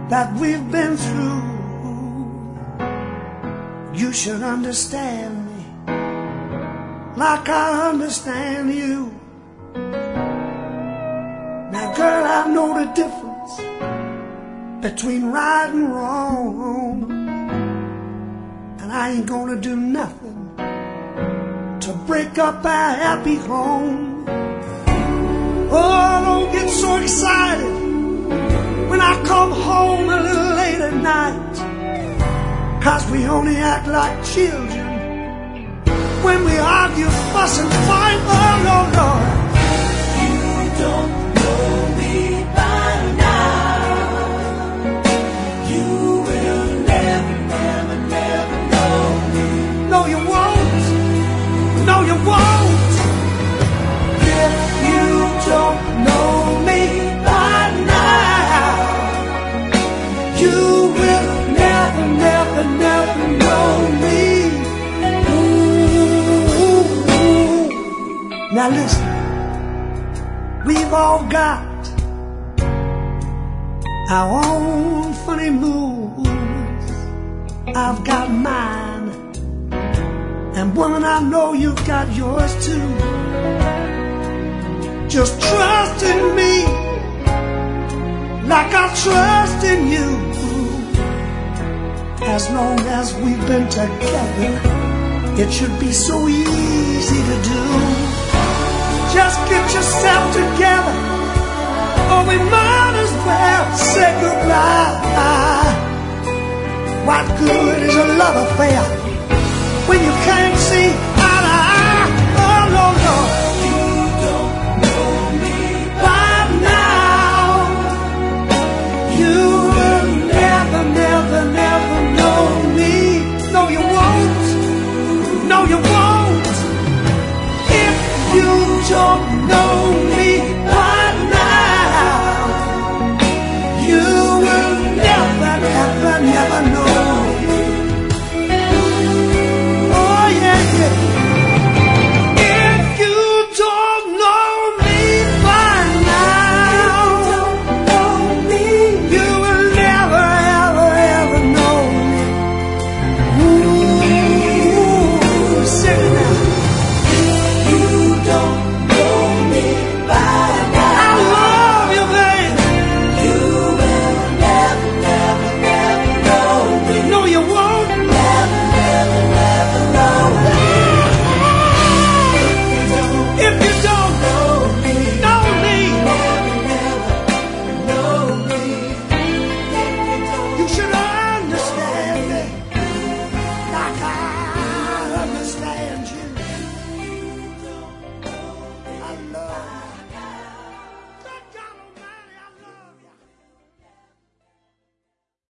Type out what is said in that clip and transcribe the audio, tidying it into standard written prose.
that we've been through. You should understand me like I understand you. Now girl, I know the difference between right and wrong, and I ain't gonna do nothing to break up our happy home. Oh, don't get so excited when I come home a little late at night, 'cause we only act like children when we argue, fuss and fight. Oh no, Lord, you don't know me by now. You will never, never, never know me. No, you won't. No, you won't. If you don't know me by now, You will never, never, never know me. Ooh. Now listen, we've all got our own funny moves. I've got mine, and woman, I know you've got yours too. Just trust in me like I trust in you. As long as we've been together, it should be so easy to do. Just get yourself together, or we might as well say goodbye. What good is a love affair when you can't see